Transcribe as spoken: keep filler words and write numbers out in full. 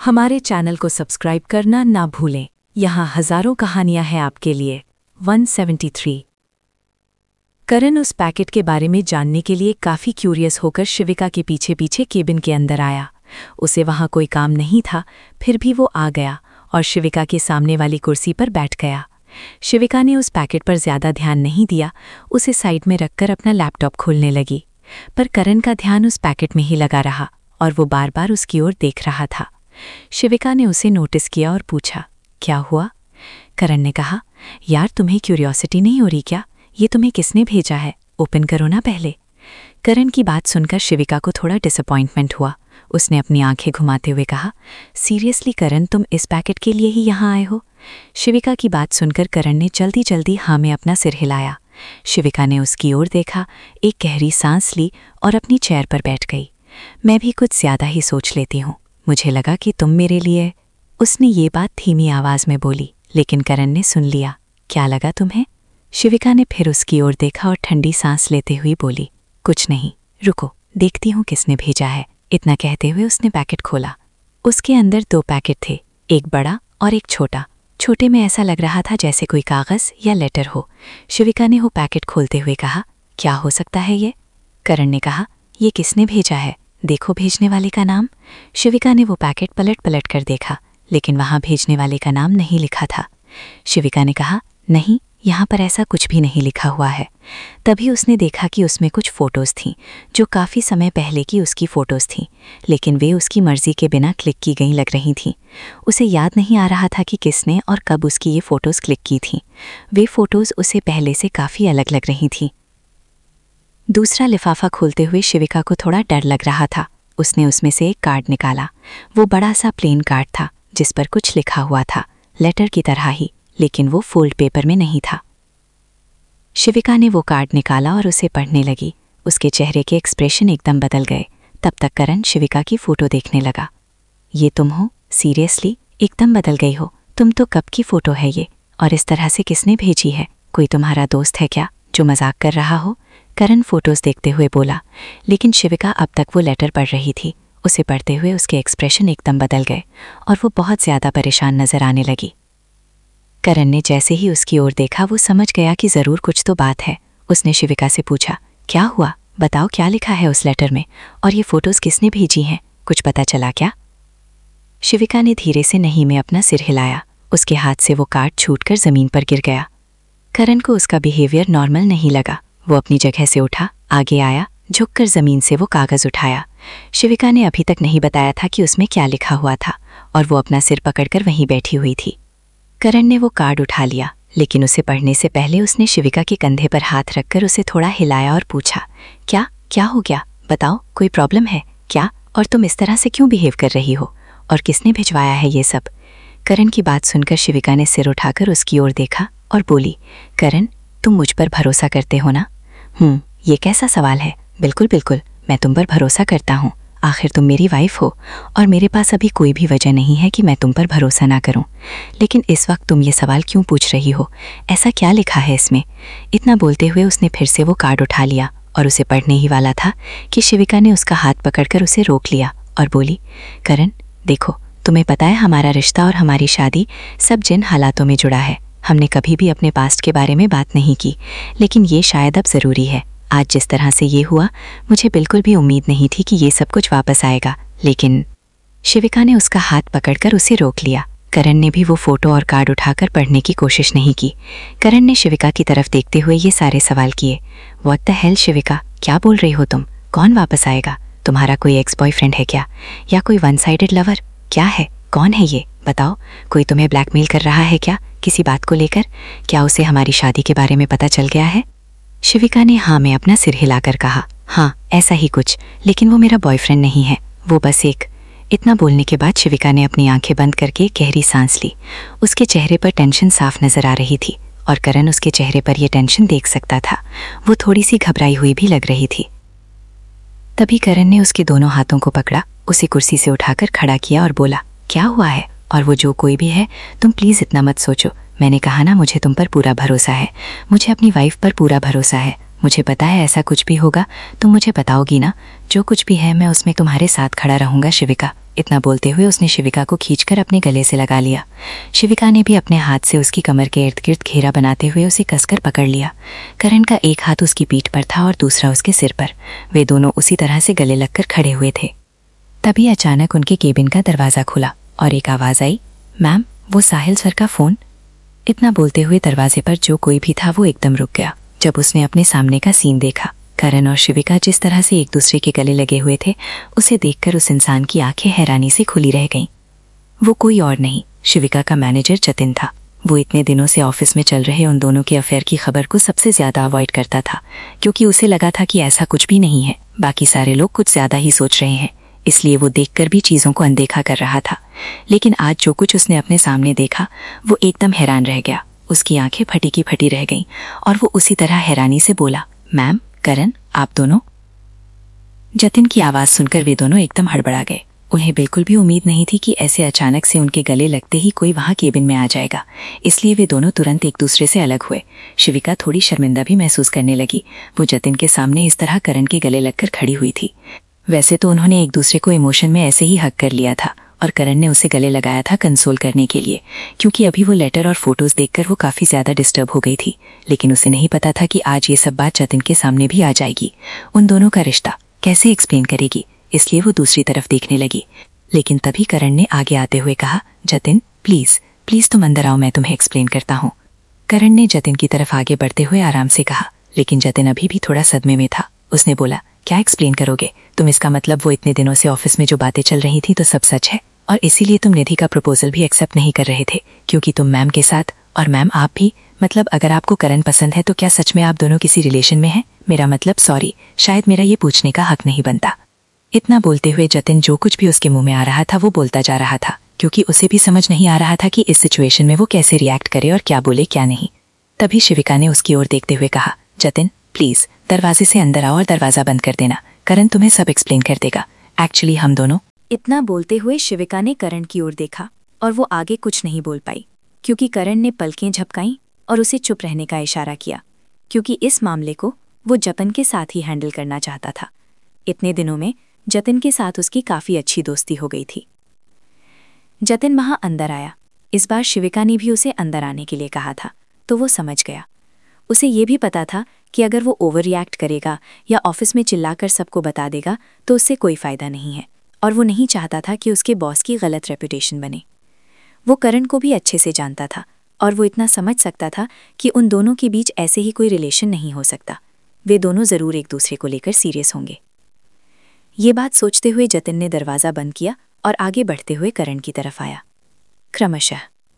हमारे चैनल को सब्सक्राइब करना ना भूलें। यहाँ हजारों कहानियां हैं आपके लिए। एक सौ तिहत्तर। करण उस पैकेट के बारे में जानने के लिए काफ़ी क्यूरियस होकर शिविका के पीछे पीछे केबिन के अंदर आया। उसे वहाँ कोई काम नहीं था, फिर भी वो आ गया और शिविका के सामने वाली कुर्सी पर बैठ गया। शिविका ने उस पैकेट पर ज़्यादा ध्यान नहीं दिया, उसे साइड में रखकर अपना लैपटॉप खोलने लगी। पर करण का ध्यान उस पैकेट में ही लगा रहा और वो बार बार उसकी ओर देख रहा था। शिविका ने उसे नोटिस किया और पूछा, क्या हुआ? करण ने कहा, यार तुम्हें क्यूरियोसिटी नहीं हो रही क्या? ये तुम्हें किसने भेजा है? ओपन करो ना पहले। करण की बात सुनकर शिविका को थोड़ा डिसअपॉइंटमेंट हुआ। उसने अपनी आंखें घुमाते हुए कहा, सीरियसली करण, तुम इस पैकेट के लिए ही यहाँ आए हो? शिविका की बात सुनकर करण ने जल्दी जल्दी हाँ में अपना सिर हिलाया। शिविका ने उसकी ओर देखा, एक गहरी सांस ली और अपनी चेयर पर बैठ गई। मैं भी कुछ ज़्यादा ही सोच लेती हूँ, मुझे लगा कि तुम मेरे लिए। उसने ये बात धीमी आवाज़ में बोली, लेकिन करण ने सुन लिया। क्या लगा तुम्हें? शिविका ने फिर उसकी ओर देखा और ठंडी सांस लेते हुए बोली, कुछ नहीं, रुको, देखती हूँ किसने भेजा है। इतना कहते हुए उसने पैकेट खोला। उसके अंदर दो पैकेट थे, एक बड़ा और एक छोटा। छोटे में ऐसा लग रहा था जैसे कोई कागज़ या लेटर हो। शिविका ने वो पैकेट खोलते हुए कहा, क्या हो सकता है ये? करण ने कहा, ये किसने भेजा है? देखो भेजने वाले का नाम। शिविका ने वो पैकेट पलट पलट कर देखा, लेकिन वहाँ भेजने वाले का नाम नहीं लिखा था। शिविका ने कहा, नहीं, यहाँ पर ऐसा कुछ भी नहीं लिखा हुआ है। तभी उसने देखा कि उसमें कुछ फ़ोटोज़ थीं, जो काफ़ी समय पहले की उसकी फ़ोटोज़ थीं, लेकिन वे उसकी मर्ज़ी के बिना क्लिक की गई लग रही थीं। उसे याद नहीं आ रहा था कि किसने और कब उसकी ये फ़ोटोज़ क्लिक की थीं। वे फ़ोटोज़ उसे पहले से काफ़ी अलग लग रही थीं। दूसरा लिफाफा खोलते हुए शिविका को थोड़ा डर लग रहा था। उसने उसमें से एक कार्ड निकाला। वो बड़ा सा प्लेन कार्ड था, जिस पर कुछ लिखा हुआ था, लेटर की तरह ही, लेकिन वो फोल्ड पेपर में नहीं था। शिविका ने वो कार्ड निकाला और उसे पढ़ने लगी। उसके चेहरे के एक्सप्रेशन एकदम बदल गए। तब तक करण शिविका की फ़ोटो देखने लगा। ये तुम हो? सीरियसली एकदम बदल गई हो। तुम तो कब की फ़ोटो है ये? और इस तरह से किसने भेजी है? कोई तुम्हारा दोस्त है क्या जो मजाक कर रहा हो? करण फ़ोटोज़ देखते हुए बोला, लेकिन शिविका अब तक वो लेटर पढ़ रही थी। उसे पढ़ते हुए उसके एक्सप्रेशन एकदम बदल गए और वो बहुत ज़्यादा परेशान नज़र आने लगी। करण ने जैसे ही उसकी ओर देखा, वो समझ गया कि ज़रूर कुछ तो बात है। उसने शिविका से पूछा, क्या हुआ? बताओ क्या लिखा है उस लेटर में, और ये फ़ोटोज़ किसने भेजी हैं? कुछ पता चला क्या? शिविका ने धीरे से नहीं में अपना सिर हिलाया। उसके हाथ से वो कार्ड छूटकर ज़मीन पर गिर गया। करण को उसका बिहेवियर नॉर्मल नहीं लगा। वो अपनी जगह से उठा, आगे आया, झुककर ज़मीन से वो कागज़ उठाया। शिविका ने अभी तक नहीं बताया था कि उसमें क्या लिखा हुआ था, और वो अपना सिर पकड़कर वहीं बैठी हुई थी। करण ने वो कार्ड उठा लिया, लेकिन उसे पढ़ने से पहले उसने शिविका के कंधे पर हाथ रखकर उसे थोड़ा हिलाया और पूछा, क्या क्या हो गया? बताओ, कोई प्रॉब्लम है क्या? और तुम इस तरह से क्यों बिहेव कर रही हो? और किसने भिजवाया है ये सब? करण की बात सुनकर शिविका ने सिर उठाकर उसकी ओर देखा और बोली, करण, तुम मुझ पर भरोसा करते हो ना? हम्म ये कैसा सवाल है? बिल्कुल बिल्कुल, मैं तुम पर भरोसा करता हूँ। आखिर तुम मेरी वाइफ हो और मेरे पास अभी कोई भी वजह नहीं है कि मैं तुम पर भरोसा ना करूं। लेकिन इस वक्त तुम ये सवाल क्यों पूछ रही हो? ऐसा क्या लिखा है इसमें? इतना बोलते हुए उसने फिर से वो कार्ड उठा लिया और उसे पढ़ने ही वाला था कि शिविका ने उसका हाथ पकड़कर उसे रोक लिया और बोली, करण देखो, तुम्हें पता है हमारा रिश्ता और हमारी शादी सब जिन हालातों में जुड़ा है। हमने कभी भी अपने पास्ट के बारे में बात नहीं की, लेकिन ये शायद अब ज़रूरी है। आज जिस तरह से ये हुआ, मुझे बिल्कुल भी उम्मीद नहीं थी कि ये सब कुछ वापस आएगा, लेकिन शिविका ने उसका हाथ पकड़कर उसे रोक लिया। करण ने भी वो फ़ोटो और कार्ड उठाकर पढ़ने की कोशिश नहीं की। करण ने शिविका की तरफ देखते हुए ये सारे सवाल किए। व्हाट द हेल शिविका, क्या बोल रही हो तुम? कौन वापस आएगा? तुम्हारा कोई एक्स बॉयफ्रेंड है क्या, या कोई वन साइडेड लवर? क्या है? कौन है ये? बताओ, कोई तुम्हें ब्लैकमेल कर रहा है क्या किसी बात को लेकर? क्या उसे हमारी शादी के बारे में पता चल गया है? शिविका ने हाँ में अपना सिर हिलाकर कहा, हाँ ऐसा ही कुछ, लेकिन वो मेरा बॉयफ्रेंड नहीं है, वो बस एक। इतना बोलने के बाद शिविका ने अपनी आंखें बंद करके गहरी सांस ली। उसके चेहरे पर टेंशन साफ नजर आ रही थी और करण उसके चेहरे पर यह टेंशन देख सकता था। वो थोड़ी सी घबराई हुई भी लग रही थी। तभी करण ने उसके दोनों हाथों को पकड़ा, उसे कुर्सी से उठाकर खड़ा किया और बोला, क्या हुआ है? और वो जो कोई भी है, तुम प्लीज़ इतना मत सोचो। मैंने कहा ना, मुझे तुम पर पूरा भरोसा है। मुझे अपनी वाइफ पर पूरा भरोसा है। मुझे पता है ऐसा कुछ भी होगा तुम मुझे बताओगी ना, जो कुछ भी है मैं उसमें तुम्हारे साथ खड़ा रहूंगा शिविका। इतना बोलते हुए उसने शिविका को खींचकर अपने गले से लगा लिया। शिविका ने भी अपने हाथ से उसकी कमर के इर्द गिर्द घेरा बनाते हुए उसे कसकर पकड़ लिया। करण का एक हाथ उसकी पीठ पर था और दूसरा उसके सिर पर। वे दोनों उसी तरह से गले लगकर खड़े हुए थे। तभी अचानक उनके केबिन का दरवाज़ा खुला और एक आवाज़ आई, मैम वो साहिल सर का फ़ोन। इतना बोलते हुए दरवाजे पर जो कोई भी था वो एकदम रुक गया जब उसने अपने सामने का सीन देखा। करण और शिविका जिस तरह से एक दूसरे के गले लगे हुए थे, उसे देखकर उस इंसान की आंखें हैरानी से खुली रह गईं। वो कोई और नहीं, शिविका का मैनेजर जतिन था। वो इतने दिनों से ऑफिस में चल रहे उन दोनों के अफेयर की खबर को सबसे ज्यादा अवॉइड करता था, क्योंकि उसे लगा था कि ऐसा कुछ भी नहीं है, बाकी सारे लोग कुछ ज्यादा ही सोच रहे हैं। इसलिए वो देखकर भी चीजों को अनदेखा कर रहा था। लेकिन आज जो कुछ उसने अपने सामने देखा वो एकदम हैरान रह गया। उसकी आंखें फटी की फटी रह गईं और वो उसी तरह हैरानी से बोला, मैम, करण, आप दोनों। जतिन की आवाज सुनकर वे दोनों एकदम हड़बड़ा गए। उन्हें बिल्कुल भी उम्मीद नहीं थी कि ऐसे अचानक से उनके गले लगते ही कोई वहां केबिन में आ जाएगा। इसलिए वे दोनों तुरंत एक दूसरे से अलग हुए। शिविका थोड़ी शर्मिंदा भी महसूस करने लगी। वो जतिन के सामने इस तरह करण के गले लगकर खड़ी हुई थी। वैसे तो उन्होंने एक दूसरे को इमोशन में ऐसे ही हक कर लिया था और करण ने उसे गले लगाया था कंसोल करने के लिए, क्योंकि अभी वो लेटर और फोटोज देखकर वो काफी ज्यादा डिस्टर्ब हो गई थी। लेकिन उसे नहीं पता था कि आज ये सब बात जतिन के सामने भी आ जाएगी। उन दोनों का रिश्ता कैसे एक्सप्लेन करेगी, इसलिए वो दूसरी तरफ देखने लगी। लेकिन तभी करण ने आगे आते हुए कहा, जतिन प्लीज प्लीज तुम अंदर आओ, मैं तुम्हें एक्सप्लेन करता हूँ। करण ने जतिन की तरफ आगे बढ़ते हुए आराम से कहा, लेकिन जतिन अभी भी थोड़ा सदमे में था। उसने बोला, क्या एक्सप्लेन करोगे तुम? इसका मतलब वो इतने दिनों से ऑफिस में जो बातें चल रही थी तो सब सच है, और इसीलिए तुम निधि का प्रपोजल भी एक्सेप्ट नहीं कर रहे थे, क्योंकि तुम मैम के साथ, और मैम आप भी, मतलब अगर आपको करण पसंद है तो क्या सच में आप दोनों किसी रिलेशन में हैं? मेरा मतलब सॉरी, शायद मेरा ये पूछने का हक नहीं बनता। इतना बोलते हुए जतिन जो कुछ भी उसके मुंह में आ रहा था वो बोलता जा रहा था, क्योंकि उसे भी समझ नहीं आ रहा था कि इस सिचुएशन में वो कैसे रिएक्ट करे और क्या बोले क्या नहीं। तभी शिविका ने उसकी ओर देखते हुए कहा, जतिन प्लीज दरवाजे से अंदर आओ और दरवाजा बंद कर देना, करण तुम्हें सब एक्सप्लेन कर देगा। एक्चुअली हम दोनों। इतना बोलते हुए शिविका ने करण की ओर देखा और वो आगे कुछ नहीं बोल पाई, क्योंकि करण ने पलकें झपकाईं और उसे चुप रहने का इशारा किया, क्योंकि इस मामले को वो जतिन के साथ ही हैंडल करना चाहता था। इतने दिनों में जतिन के साथ उसकी काफ़ी अच्छी दोस्ती हो गई थी। जतिन वहां अंदर आया। इस बार शिविका ने भी उसे अंदर आने के लिए कहा था, तो वो समझ गया। उसे ये भी पता था कि अगर वो ओवर रिएक्ट करेगा या ऑफिस में चिल्लाकर सबको बता देगा तो उससे कोई फ़ायदा नहीं है, और वो नहीं चाहता था कि उसके बॉस की गलत रेपुटेशन बने। वो करण को भी अच्छे से जानता था और वो इतना समझ सकता था कि उन दोनों के बीच ऐसे ही कोई रिलेशन नहीं हो सकता। वे दोनों ज़रूर एक दूसरे को लेकर सीरियस होंगे। ये बात सोचते हुए जतिन ने दरवाज़ा बंद किया और आगे बढ़ते हुए करण की तरफ आया। क्रमशः